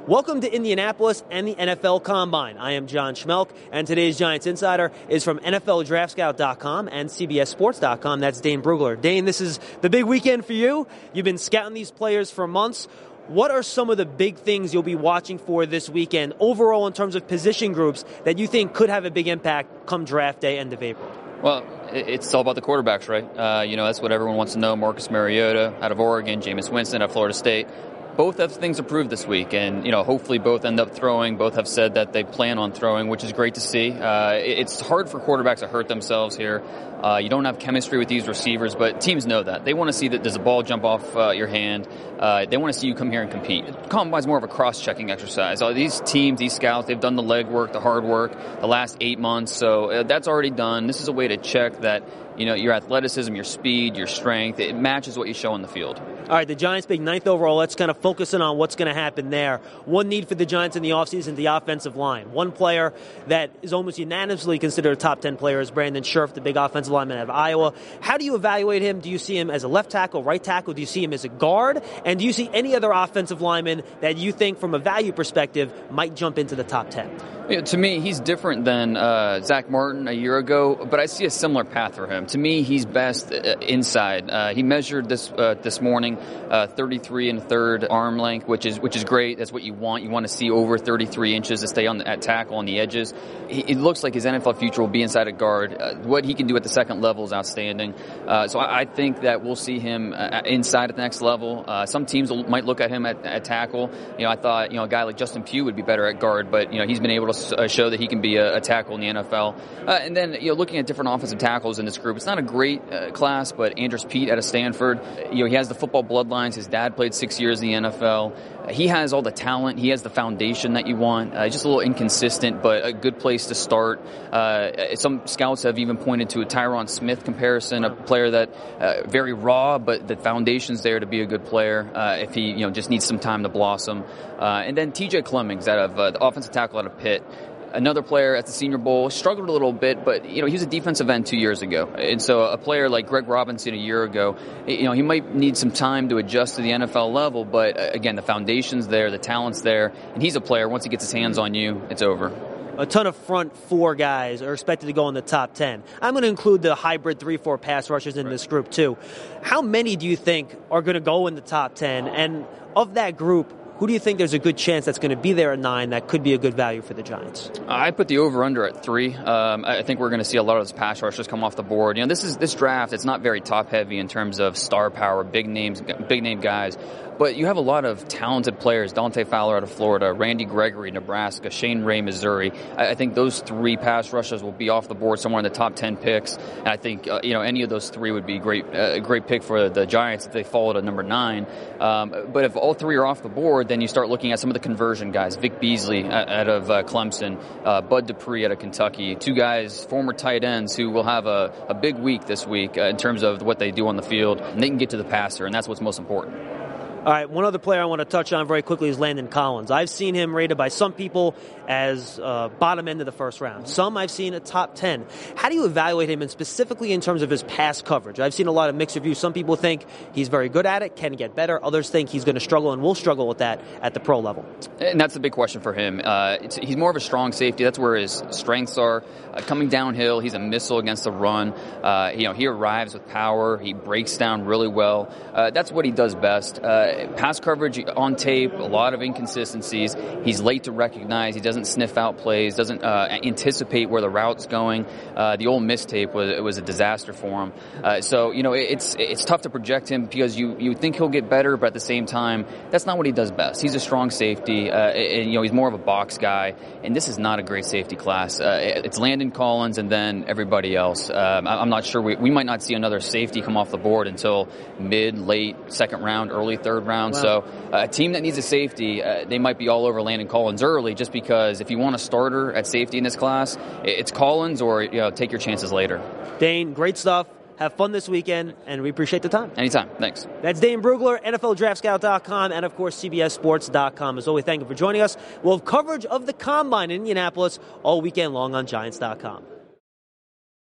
Welcome to Indianapolis and the NFL Combine. I am John Schmelk, and today's Giants Insider is from NFLDraftScout.com and CBSSports.com. That's Dane Brugler. Dane, this is the big weekend for you. You've been scouting these players for months. What are some of the big things you'll be watching for this weekend overall in terms of position groups that you think could have a big impact come draft day, end of April? Well, it's all about the quarterbacks, right? That's what everyone wants to know. Marcus Mariota out of Oregon, Jameis Winston out of Florida State. Both have things approved this week, and hopefully both end up throwing. Both have said that they plan on throwing, which is great to see. It's hard for quarterbacks to hurt themselves here. You don't have chemistry with these receivers, but teams know that. They want to see that does a ball jump off your hand. They want to see you come here and compete. Combine's more of a cross-checking exercise. These teams, these scouts, they've done the legwork, the hard work, the last 8 months, so that's already done. This is a way to check that your athleticism, your speed, your strength, it matches what you show on the field. All right, the Giants pick 9th overall. Let's kind of focus in on what's going to happen there. One need for the Giants in the offseason, the offensive line. One player that is almost unanimously considered a top 10 player is Brandon Scherff, the big offensive lineman out of Iowa. How do you evaluate him? Do you see him as a left tackle, right tackle? Do you see him as a guard? And do you see any other offensive lineman that you think, from a value perspective, might jump into the top 10? To me, he's different than Zach Martin a year ago, but I see a similar path for him. To me, he's best inside. He measured this morning 33 1/3 arm length, which is great. That's what you want. You want to see over 33 inches to stay at tackle on the edges. It looks like his NFL future will be inside a guard. What he can do at the second level is outstanding. So I think that we'll see him inside at the next level. Some teams might look at him at tackle. I thought a guy like Justin Pugh would be better at guard, but he's been able to show that he can be a tackle in the NFL. And then looking at different offensive tackles in this group, it's not a great class, but Andrus Peat out of Stanford, he has the football bloodlines. His dad played 6 years in the NFL. He has all the talent. He has the foundation that you want. Just a little inconsistent, but a good place to start. Some scouts have even pointed to a Tyron Smith comparison, a player that very raw, but the foundation's there to be a good player if he just needs some time to blossom. And then TJ Clemmings out of the offensive tackle out of Pitt. Another player at the Senior Bowl, struggled a little bit, but he was a defensive end 2 years ago. And so a player like Greg Robinson a year ago, he might need some time to adjust to the NFL level, but again, the foundation's there, the talent's there, and he's a player, once he gets his hands on you, it's over. A ton of front four guys are expected to go in the top 10. I'm going to include the hybrid 3-4 pass rushers in this group too. How many do you think are going to go in the top 10? And of that group, who do you think there's a good chance that's going to be there at 9 that could be a good value for the Giants? I put the over-under at 3. I think we're going to see a lot of those pass rushers come off the board. This draft, it's not very top-heavy in terms of star power, big name guys. But you have a lot of talented players. Dante Fowler out of Florida, Randy Gregory, Nebraska, Shane Ray, Missouri. I think those 3 pass rushers will be off the board somewhere in the top 10 picks. And I think any of those 3 would be a great pick for the Giants if they fall to number 9. But if all 3 are off the board, then you start looking at some of the conversion guys. Vic Beasley out of Clemson, Bud Dupree out of Kentucky. 2 guys, former tight ends, who will have a big week this week in terms of what they do on the field. And they can get to the passer, and that's what's most important. All right, one other player I want to touch on very quickly is Landon Collins. I've seen him rated by some people as bottom end of the first round. Some I've seen a top 10. How do you evaluate him, and specifically in terms of his pass coverage? I've seen a lot of mixed reviews. Some people think he's very good at it, can get better. Others think he's going to struggle and will struggle with that at the pro level. And that's the big question for him. He's more of a strong safety. That's where his strengths are. Coming downhill, he's a missile against the run. He arrives with power. He breaks down really well. That's what he does best. Pass coverage on tape, a lot of inconsistencies. He's late to recognize. He doesn't sniff out plays, doesn't anticipate where the route's going. The Ole Miss tape was a disaster for him. So it's tough to project him because you think he'll get better, but at the same time, that's not what he does best. He's a strong safety, and he's more of a box guy, and this is not a great safety class. It's Landon Collins and then everybody else. I'm not sure. We might not see another safety come off the board until late second round, early third round. Wow. So a team that needs a safety, they might be all over Landon Collins early, just because if you want a starter at safety in this class, it's Collins, or take your chances later. Dane, great stuff. Have fun this weekend, and we appreciate the time. Anytime. Thanks. That's Dane Brugler, NFLDraftScout.com, and, of course, CBSSports.com. As always, thank you for joining us. We'll have coverage of the Combine in Indianapolis all weekend long on Giants.com.